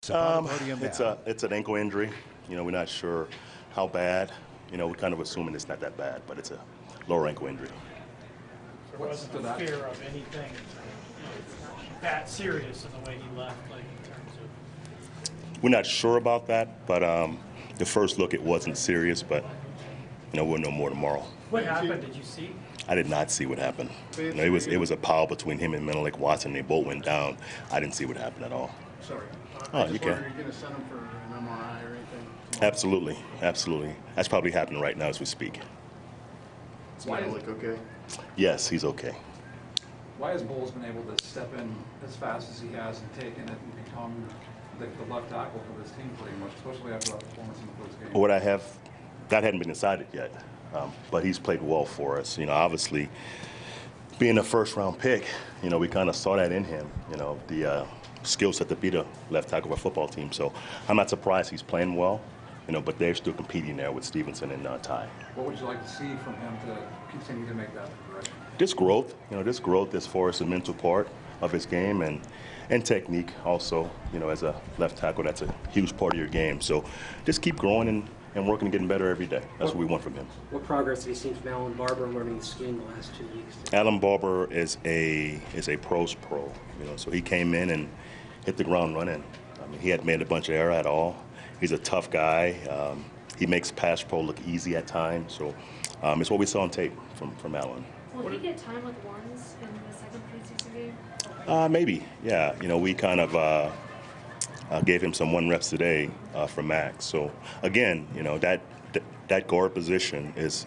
step on the podium now. It's an ankle injury. You know, we're not sure how bad. You know, we're kind of assuming it's not that bad, but it's a lower ankle injury. There wasn't a fear of anything that serious in the way he left, like in terms of. We're not sure about that, but the first look it wasn't serious, but you know, we'll know more tomorrow. What happened? Did you see? I did not see what happened. You know, it was a pile between him and Menelik Watson. They both went down. I didn't see what happened at all. Sorry. Oh, you can. Are you going to send him for an MRI or anything? Absolutely, absolutely. That's probably happening right now as we speak. Is Menelik okay? Yes, he's okay. Why has Bowles been able to step in as fast as he has and taken it and become the left tackle for this team pretty much, especially after that performance in the first game? That hadn't been decided yet, but he's played well for us. You know, obviously, being a first-round pick, you know, we kind of saw that in him. You know, the skill set to be the left tackle of our football team. So I'm not surprised he's playing well. You know, but they're still competing there with Stevenson and Ty. What would you like to see from him to continue to make that progression? This growth is for us a mental part of his game and technique also. You know, as a left tackle, that's a huge part of your game. So just keep growing and working and getting better every day. That's what we want from him. What progress have you seen from Alan Barber learning the scheme the last 2 weeks? Alan Barber is a pro's pro. You know, so he came in and hit the ground running. I mean, he hadn't made a bunch of error at all. He's a tough guy. He makes pass pro look easy at times. So it's what we saw on tape from Alan. Will he get time with ones in the second preseason game? Maybe, yeah. You know, we kind of gave him some 1 reps today from Max. So again, you know, that guard position it's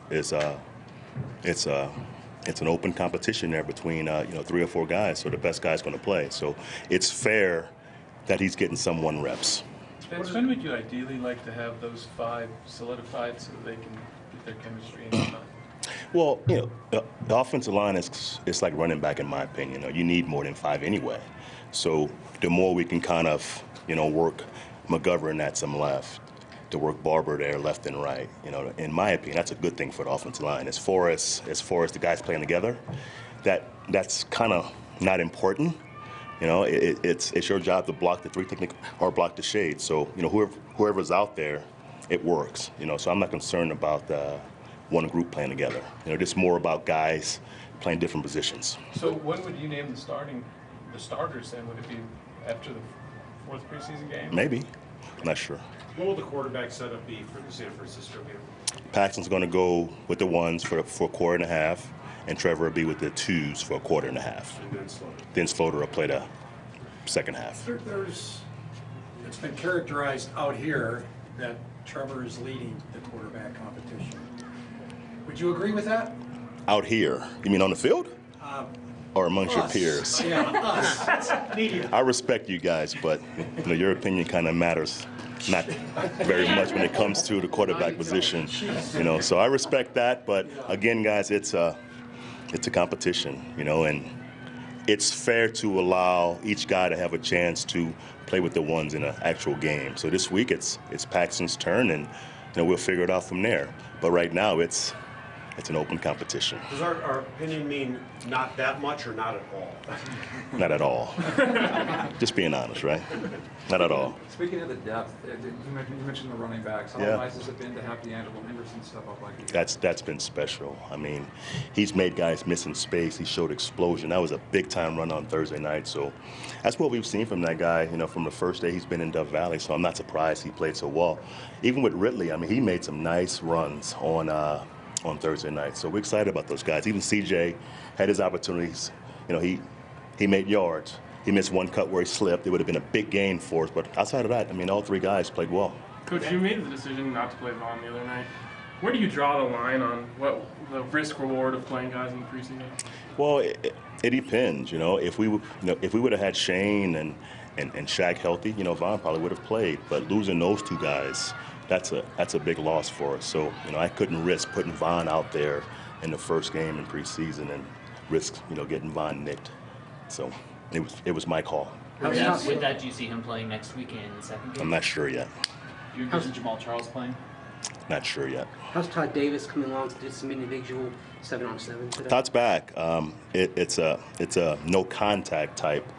an open competition there between 3 or 4 guys. So the best guy's going to play. So it's fair that he's getting some 1 reps. Vince, when would you ideally like to have those 5 solidified so that they can get their chemistry in time? Well, you know, the offensive line is like running back, in my opinion. You know, you need more than 5 anyway. So the more we can kind of, you know, work McGovern at some left, to work Barber there left and right, you know, in my opinion, that's a good thing for the offensive line. As far as the guys playing together, that's kind of not important. You know, it's your job to block the 3 technique or block the shade. So, you know, whoever's out there, it works. You know, so I'm not concerned about one group playing together. You know, just more about guys playing different positions. So when would you name the starters then? Would it be after the 4th preseason game? Maybe. I'm not sure. What will the quarterback setup be for the San Francisco game? Paxton's going to go with the 1s for a quarter and a half, and Trevor will be with the 2s for a quarter and a half. And then Slaughter. Then Slaughter will play the second half. It's been characterized out here that Trevor is leading the quarterback competition. Would you agree with that? Out here? You mean on the field? Or amongst your peers? Yeah, us. Media. I respect you guys, but you know, your opinion kind of matters not very much when it comes to the quarterback position. You know, so I respect that, but again, guys, it's a competition, you know, and it's fair to allow each guy to have a chance to play with the 1s in an actual game. So this week it's Paxton's turn, and you know, we'll figure it out from there. But right now it's an open competition. Does our opinion mean not that much or not at all? Not at all. Just being honest, right? Not at all. Speaking of the depth, you mentioned the running backs. How nice has it been to have D'Angelo Henderson step up like he did? That's been special. I mean, he's made guys miss in space. He showed explosion. That was a big-time run on Thursday night. So that's what we've seen from that guy, you know, from the first day he's been in Dove Valley. So I'm not surprised he played so well. Even with Ridley, I mean, he made some nice runs on Thursday night. So we're excited about those guys. Even CJ had his opportunities. You know, he made yards. He missed 1 cut where he slipped. It would have been a big gain for us. But outside of that, I mean, all 3 guys played well. Coach, you made the decision not to play Vaughn the other night. Where do you draw the line on what the risk reward of playing guys in the preseason? Well, it depends. You know, if we would have had Shane and Shaq healthy, you know, Vaughn probably would have played. But losing those 2 guys, that's a big loss for us. So, you know, I couldn't risk putting Vaughn out there in the first game in preseason and risk, you know, getting Vaughn nicked. So it was my call. With that, do you see him playing next week in the second game? I'm not sure yet. Do you envision Jamal Charles playing? Not sure yet. How's Todd Davis coming along to do some individual 7-on-7 today? Todd's back. It's a no contact type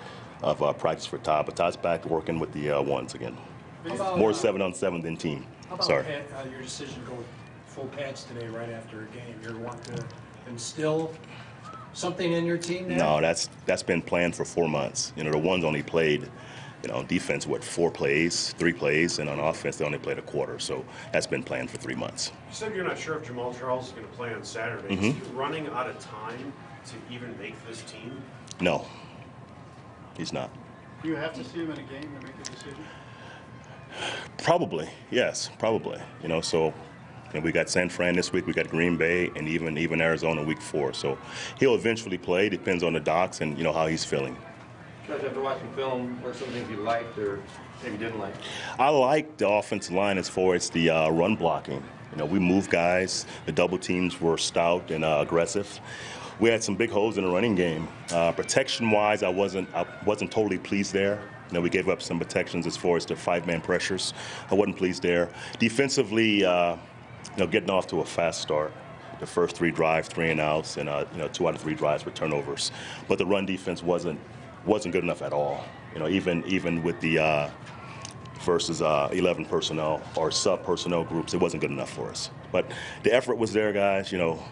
of practice for Todd. But Todd's back working with the ones again. How More about, 7-on-7 than team. How about Sorry. your decision to go with full pads today right after a game? You're wanting to instill something in your team now? No, that's been planned for 4 months. You know, the ones only played, you know, on defense, 4 plays, 3 plays, and on offense, they only played a quarter. So that's been planned for 3 months. You said you're not sure if Jamal Charles is going to play on Saturday. Is he running out of time to even make this team? No, he's not. Do you have to see him in a game to make a decision? Probably, yes, probably. You know, so we got San Fran this week, we got Green Bay, and even Arizona week 4. So he'll eventually play. Depends on the docs and, you know, how he's feeling. Coach, after watching film, what are some things you liked or maybe didn't like? I like the offensive line as far as the run blocking. You know, we moved guys. The double teams were stout and aggressive. We had some big holes in the running game. Protection-wise, I wasn't totally pleased there. You know, we gave up some protections as far as the 5-man pressures. I wasn't pleased there. Defensively, you know, getting off to a fast start. The first 3 drives, 3 and outs, and you know, 2 out of 3 drives were turnovers. But the run defense wasn't good enough at all. You know, even with the versus 11 personnel or sub personnel groups, it wasn't good enough for us. But the effort was there, guys. You know,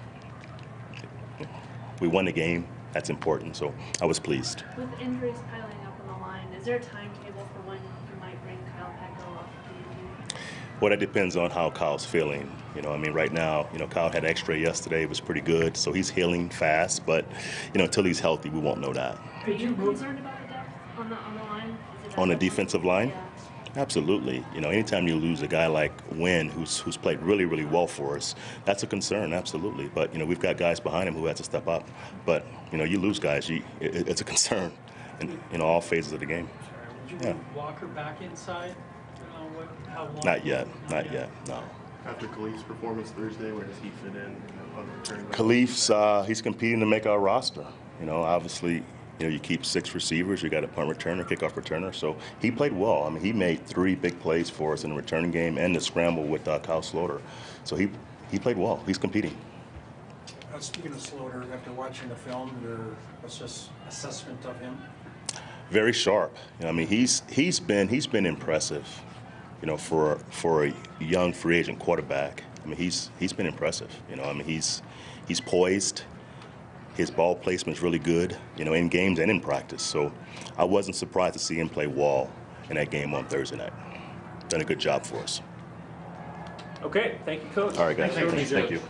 we won the game. That's important. So I was pleased. With injuries piling up on the line, is there a timetable for when you might bring Kyle Peko up to the team? Well, that depends on how Kyle's feeling. You know, I mean, right now, you know, Kyle had X-ray yesterday. It was pretty good. So he's healing fast. But, you know, until he's healthy, we won't know that. Are you concerned about the depth on the line? On the defensive line? Yeah. Absolutely. You know, anytime you lose a guy like Wynn, who's played really, really well for us, that's a concern, absolutely. But, you know, we've got guys behind him who have to step up. But, you know, you lose guys, it's a concern in all phases of the game. Would you move Walker back inside? How long? Not yet, no. After Khalif's performance Thursday, where does he fit in? Khalif's, he's competing to make our roster. You know, obviously, you know, you keep 6 receivers. You got a punt returner, kickoff returner. So he played well. I mean, he made 3 big plays for us in the returning game and the scramble with Kyle Slaughter. So he played well. He's competing. Speaking of Slaughter, after watching the film, your assessment of him? Very sharp. You know, I mean, he's been impressive. You know, for a young free agent quarterback. I mean, he's been impressive. You know, I mean, he's poised. His ball placement's really good, you know, in games and in practice. So I wasn't surprised to see him play well in that game on Thursday night. Done a good job for us. Okay, thank you, Coach. All right, guys. Thank you.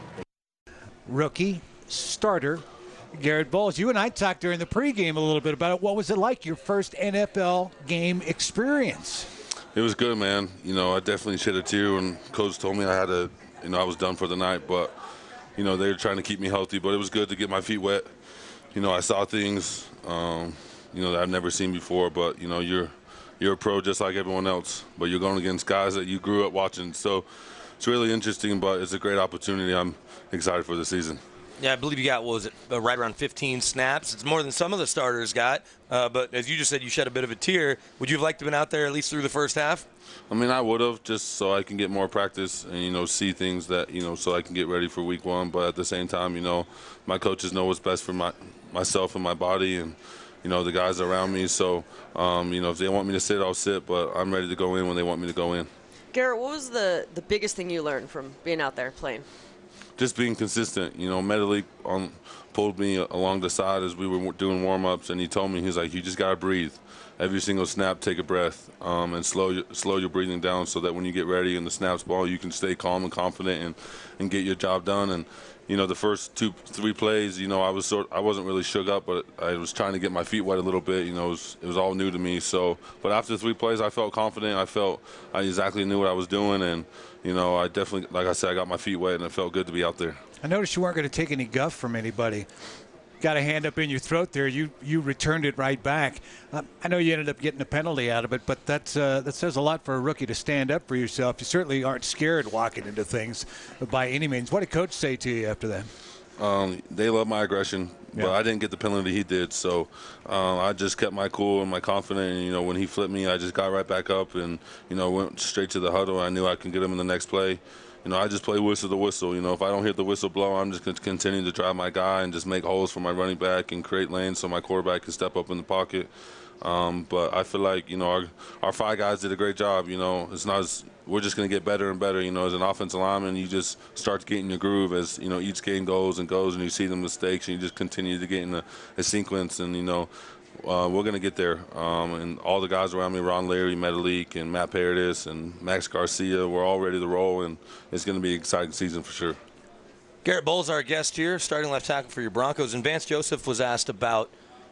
Rookie, starter, Garrett Bowles. You and I talked during the pregame a little bit about it. What was it like, your first NFL game experience? It was good, man. You know, I definitely shed a tear when Coach told me I had to, you know, I was done for the night. But, you know, they were trying to keep me healthy. But it was good to get my feet wet. You know, I saw things, you know, that I've never seen before. But, you know, you're a pro just like everyone else. But you're going against guys that you grew up watching. So it's really interesting, but it's a great opportunity. I'm excited for the season. Yeah, I believe you got, what was it, right around 15 snaps. It's more than some of the starters got. But as you just said, you shed a bit of a tear. Would you have liked to have been out there at least through the first half? I mean, I would have, just so I can get more practice and, you know, see things that, you know, so I can get ready for week 1. But at the same time, you know, my coaches know what's best for myself and my body and, you know, the guys around me. So, you know, if they want me to sit, I'll sit. But I'm ready to go in when they want me to go in. Garrett, what was the biggest thing you learned from being out there playing? Just being consistent. You know, Medelik pulled me along the side as we were doing warm-ups, and he told me, he's like, you just got to breathe. Every single snap, take a breath, and slow your breathing down so that when you get ready and the snaps ball, you can stay calm and confident and get your job done. And, you know, the first 2-3 plays, you know, I wasn't really shook up, but I was trying to get my feet wet a little bit. You know, it was all new to me. So, but after 3 plays, I felt confident. I exactly knew what I was doing, and, you know, I definitely, like I said, I got my feet wet, and it felt good to be out there. I noticed you weren't going to take any guff from anybody. Got a hand up in your throat there. You returned it right back. I know you ended up getting a penalty out of it, but that says a lot for a rookie to stand up for yourself. You certainly aren't scared walking into things by any means. What did Coach say to you after that? They love my aggression, but I didn't get the penalty he did. So I just kept my cool and my confidence. And, you know, when he flipped me, I just got right back up and, you know, went straight to the huddle. I knew I could get him in the next play. You know, I just play whistle to whistle. You know, if I don't hear the whistle blow, I'm just going to continue to drive my guy and just make holes for my running back and create lanes so my quarterback can step up in the pocket. But I feel like, you know, our 5 guys did a great job. You know, we're just going to get better and better. You know, as an offensive lineman, you just start to get in your groove as, you know, each game goes, and you see the mistakes, and you just continue to get in a sequence. And, you know, we're going to get there. And all the guys around me, Ron Leary, Metalik, and Matt Paradis, and Max Garcia, we're all ready to roll, and it's going to be an exciting season for sure. Garrett Bowles, our guest here, starting left tackle for your Broncos. And Vance Joseph was asked about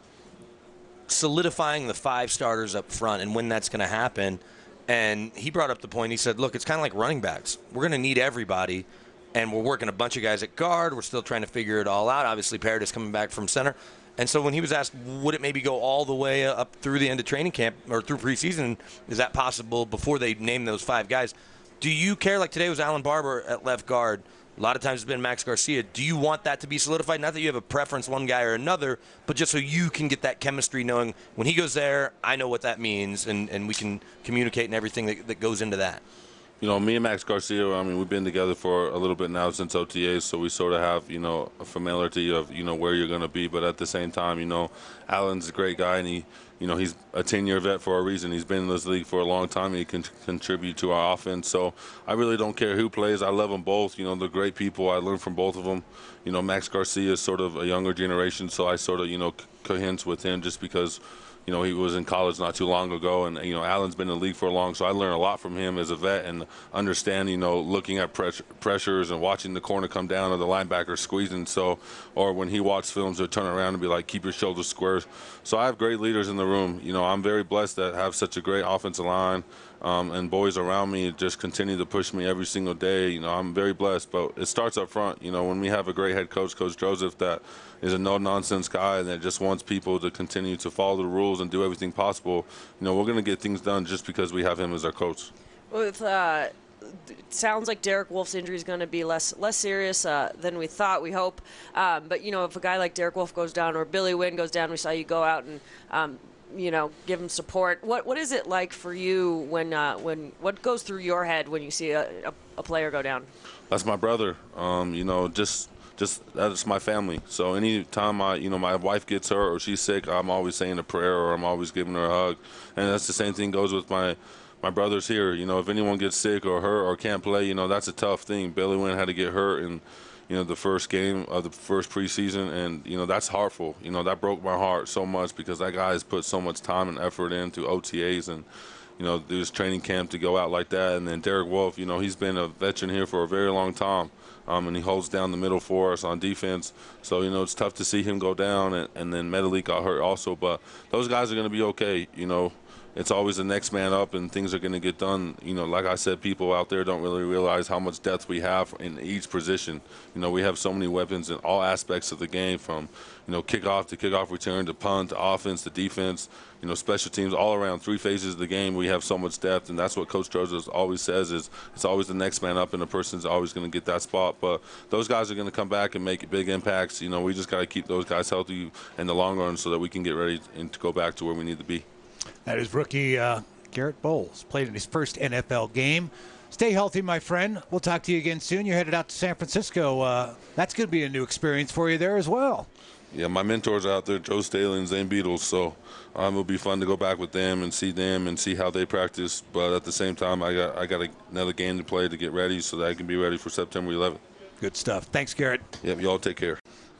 solidifying the 5 starters up front and when that's going to happen. And he brought up the point. He said, look, it's kind of like running backs. We're going to need everybody, and we're working a bunch of guys at guard. We're still trying to figure it all out. Obviously, Paradis coming back from center. And so when he was asked, would it maybe go all the way up through the end of training camp or through preseason, is that possible before they name those 5 guys? Do you care? Like today was Alan Barber at left guard. A lot of times it's been Max Garcia. Do you want that to be solidified? Not that you have a preference one guy or another, but just so you can get that chemistry knowing when he goes there, I know what that means, and we can communicate and everything that goes into that. You know, me and Max Garcia, I mean, we've been together for a little bit now since OTAs, so we sort of have, you know, a familiarity of, you know, where you're going to be. But at the same time, you know, Alan's a great guy, and he's a 10-year vet for a reason. He's been in this league for a long time. He can contribute to our offense. So I really don't care who plays. I love them both. You know, they're great people. I learn from both of them. You know, Max Garcia is sort of a younger generation, so I sort of, you know, coherence with him just because, you know, he was in college not too long ago, and, you know, Alan's been in the league for long, so I learned a lot from him as a vet and understand, you know, looking at pressures and watching the corner come down or the linebacker squeezing. So, or when he watched films, he'll turn around and be like, keep your shoulders square. So I have great leaders in the room. You know, I'm very blessed to have such a great offensive line, and boys around me just continue to push me every single day. You know, I'm very blessed, but it starts up front. You know, when we have a great head coach, Coach Joseph, that is a no-nonsense guy and that just wants people to continue to follow the rules and do everything possible, you know, we're going to get things done just because we have him as our coach. With it sounds like Derek Wolf's injury is going to be less serious than we thought. We hope, but you know, if a guy like Derek Wolf goes down or Billy Wynn goes down, we saw you go out and you know, give him support. What is it like for you when what goes through your head when you see a player go down? That's my brother. You know, just that's my family. So anytime my wife gets hurt or she's sick, I'm always saying a prayer or I'm always giving her a hug. And that's the same thing goes with my brothers here. You know, if anyone gets sick or hurt or can't play, you know, that's a tough thing. Billy Wynn had to get hurt in, you know, the first game of the first preseason, and, you know, that's heartful. You know, that broke my heart so much because that guy has put so much time and effort into OTAs and, you know, there's training camp to go out like that. And then Derek Wolf, you know, he's been a veteran here for a very long time. And he holds down the middle for us on defense. So, you know, it's tough to see him go down. And then Metalik got hurt also. But those guys are going to be okay. You know, it's always the next man up and things are going to get done. You know, like I said, people out there don't really realize how much depth we have in each position. You know, we have so many weapons in all aspects of the game, from, you know, kickoff to kickoff return to punt to offense to defense, you know, special teams, all around 3 phases of the game. We have so much depth, and that's what Coach Joseph always says is it's always the next man up and the person's always going to get that spot. But those guys are going to come back and make big impacts. You know, we just got to keep those guys healthy in the long run so that we can get ready and to go back to where we need to be. That is rookie Garrett Bowles, played in his first NFL game. Stay healthy, my friend. We'll talk to you again soon. You're headed out to San Francisco. That's going to be a new experience for you there as well. Yeah, my mentors are out there, Joe Staley and Zane Beatles, so it'll be fun to go back with them and see how they practice. But at the same time, I got another game to play to get ready so that I can be ready for September 11th. Good stuff. Thanks, Garrett. Yep, y'all take care.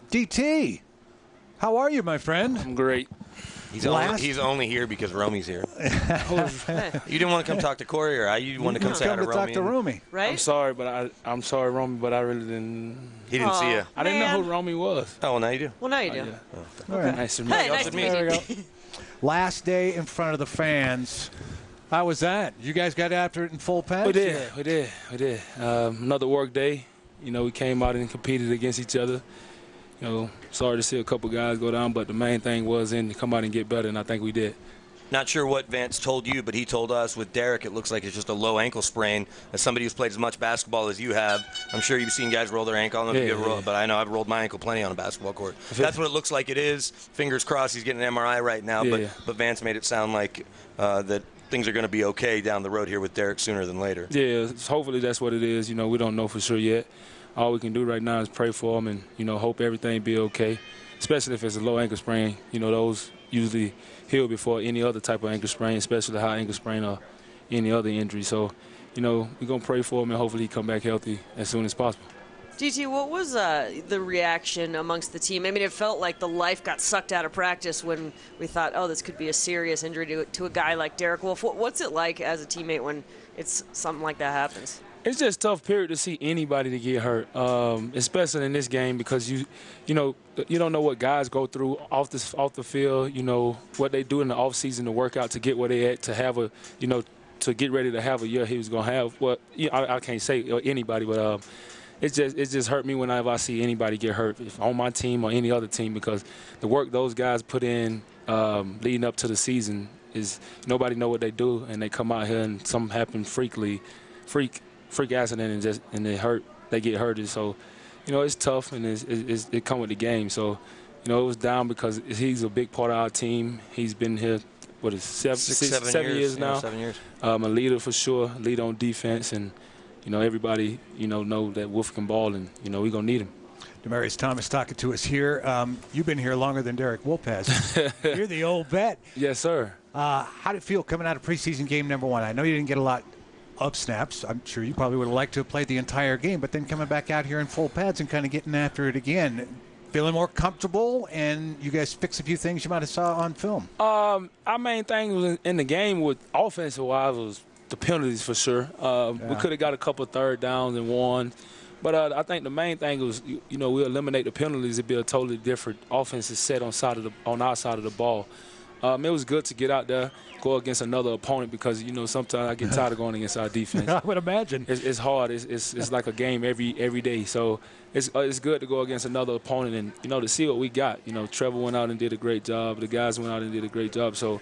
DT, how are you, my friend? I'm great. He's only here because Romy's here. You didn't want to come talk to Corey, or you wanted to come say hi to Romy? Talk to Romy, right? I'm sorry, Romy, but I really didn't. He didn't see you. I didn't know who Romy was. Oh, well, now you do. Well, now you do. Yeah. All right. Nice to meet Hey, you. nice to meet you. Last day in front of the fans. How was that? You guys got after it in full pads? We did. Another work day. You know, we came out and competed against each other. You know, sorry to see a couple guys go down, but the main thing was to come out and get better, and I think we did. Not sure what Vance told you, but he told us with Derek it looks like it's just a low ankle sprain. As somebody who's played as much basketball as you have, I'm sure you've seen guys roll their ankle. I don't know if you roll, but I know I've rolled my ankle plenty on a basketball court. That's what it looks like it is. Fingers crossed he's getting an MRI right now, but Vance made it sound like that things are going to be okay down the road here with Derek sooner than later. Yeah, hopefully that's what it is. You know, we don't know for sure yet. All we can do right now is pray for him and, you know, hope everything be okay, especially if it's a low ankle sprain. You know, those usually heal before any other type of ankle sprain, especially high ankle sprain or any other injury. So, you know, we're going to pray for him and hopefully he come back healthy as soon as possible. DT, what was the reaction amongst the team? I mean, it felt like the life got sucked out of practice when we thought, oh, this could be a serious injury to a guy like Derek Wolfe. What's it like as a teammate when it's something like that happens? It's just a tough period to see anybody to get hurt, especially in this game because you don't know what guys go through off the field. You know what they do in the off season to work out to get where they at to have a to get ready to have a year he was gonna have. I can't say anybody, but it just hurt me whenever I see anybody get hurt on my team or any other team because the work those guys put in leading up to the season is nobody know what they do and they come out here and something happen freak accident and they get hurt. So, you know, it's tough and it come with the game. So, you know, it was down because he's a big part of our team. He's been here, what is it, seven years now? 7 years. A leader for sure, leader on defense, and, you know, everybody, you know that Wolf can ball and, you know, we're going to need him. Demaryius Thomas talking to us here. You've been here longer than Derek Wolfe has. You're the old vet. Yes, sir. How did it feel coming out of preseason game number 1? I know you didn't get a lot of snaps. I'm sure you probably would have liked to have played the entire game, but then coming back out here in full pads and kind of getting after it again, feeling more comfortable, and you guys fix a few things you might have saw on film. Our main thing was in the game with offensive-wise was the penalties for sure. We could have got a couple of third downs and won. But I think the main thing was, you know, we eliminate the penalties. It'd be a totally different offensive set on our side of the ball. It was good to get out there, go against another opponent because, you know, sometimes I get tired of going against our defense. I would imagine. It's hard. It's like a game every day. So it's good to go against another opponent and, you know, to see what we got. You know, Trevor went out and did a great job. The guys went out and did a great job. So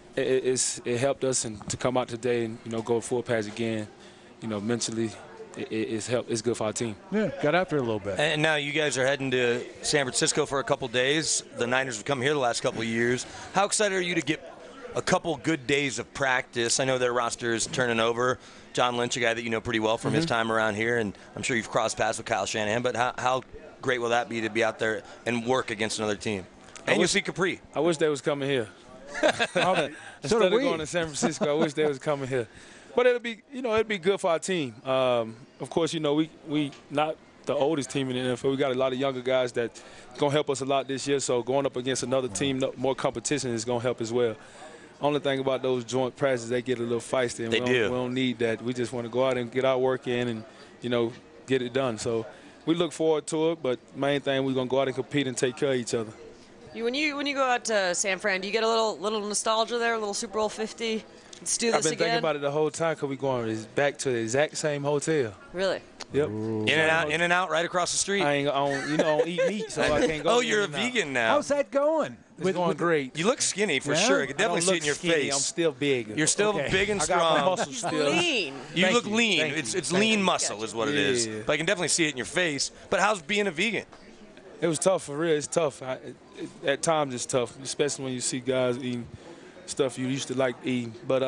it helped us and to come out today and, you know, go full pads again, you know, mentally. It's good for our team. Yeah, got after it a little bit. And now you guys are heading to San Francisco for a couple days. The Niners have come here the last couple of years. How excited are you to get a couple good days of practice? I know their roster is turning over. John Lynch, a guy that you know pretty well from his time around here, and I'm sure you've crossed paths with Kyle Shanahan, but how great will that be to be out there and work against another team? And you'll see Capri. I wish they was coming here. Instead of going to San Francisco, I wish they was coming here. But it'd be good for our team. Of course, you know, we not the oldest team in the NFL. We got a lot of younger guys that gonna help us a lot this year. So going up against another team, more competition is gonna help as well. Only thing about those joint practices, they get a little feisty. And we don't need that. We just want to go out and get our work in and, you know, get it done. So we look forward to it. But main thing, we're gonna go out and compete and take care of each other. When you go out to San Fran, do you get a little nostalgia there, a little Super Bowl 50? Let's do this again. I've been thinking about it the whole time because we're going back to the exact same hotel. Really? Yep. In and out, right across the street. I don't eat meat, so I can't go. Oh, you're a vegan now. How's that going? It's going great. You look skinny for sure. I could definitely see it in your face. I'm still big. You're still big and strong. I got my muscles still. Lean. You look lean. Thank It's you. lean muscle is what it is. Yeah. But I can definitely see it in your face. But how's being a vegan? It was tough for real. It's tough. At times it's tough, especially when you see guys eating stuff you used to like eating. But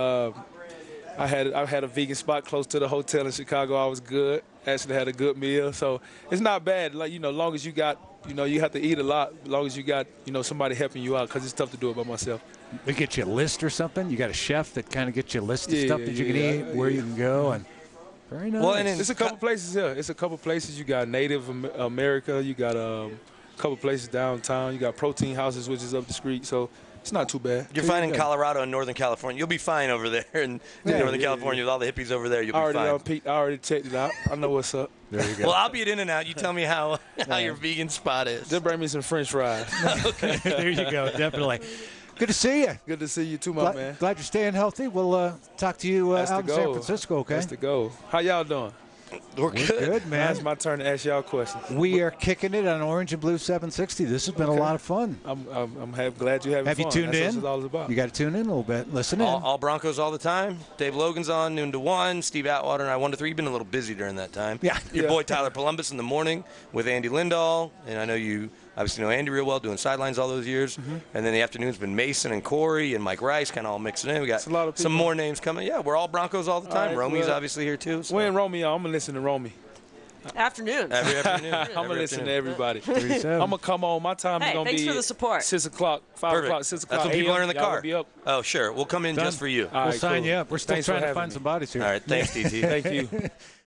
I had a vegan spot close to the hotel in Chicago. I was good. Actually had a good meal. So it's not bad. Like, you know, long as you got, you know, you have to eat a lot. As long as you got, you know, somebody helping you out because it's tough to do it by myself. They get you a list or something? You got a chef that kind of gets you a list of stuff that you can eat, where you can go, and very nice. Well, and it's a couple places here. It's a couple places. You got Native America. You got a couple places downtown. You got Protein Houses, which is up the street. So it's not too bad. You're fine in Colorado and Northern California. You'll be fine over there in Northern California with all the hippies over there. You'll be fine. I already checked it out. I know what's up. There you go. Well, I'll be at In-N-Out. You tell me how your vegan spot is. Just bring me some French fries. Okay. There you go. Definitely. Good to see you. Good to see you too, my man. Glad you're staying healthy. We'll talk to you out in San Francisco, okay? That's the goal. How y'all doing? We're good, man. It's my turn to ask y'all questions. We are kicking it on Orange and Blue 760. This has been a lot of fun. I'm glad you're having fun. Have you tuned That's in? what it's all about. You got to tune in a little bit. Listen in. All Broncos all the time. Dave Logan's on noon to 1. Steve Atwater and I 1 to 3. You've been a little busy during that time. Yeah. Your boy Tyler Columbus in the morning with Andy Lindahl. And I know you obviously know Andy real well, doing sidelines all those years. Mm-hmm. And then the afternoon's been Mason and Corey and Mike Rice kind of all mixing in. We got a lot of some people. more names coming. Yeah, we're all Broncos all the time. All right, Romy's well, obviously here too. So. When Romy, I'm going to listen to Romy. Afternoons. Every afternoon. I'm going to listen to everybody. 37. I'm going to come on. My time is Hey, going to thanks be for the support. 6 o'clock, 5 Perfect. o'clock, 6 o'clock. That's when people AM. are in the Y'all car. gonna be up. Oh, sure. We'll come in Done. just for you. All We'll right, sign cool. you up. We're still Thanks for trying to having find me. some bodies here. All right. Thanks, DT. Thank you.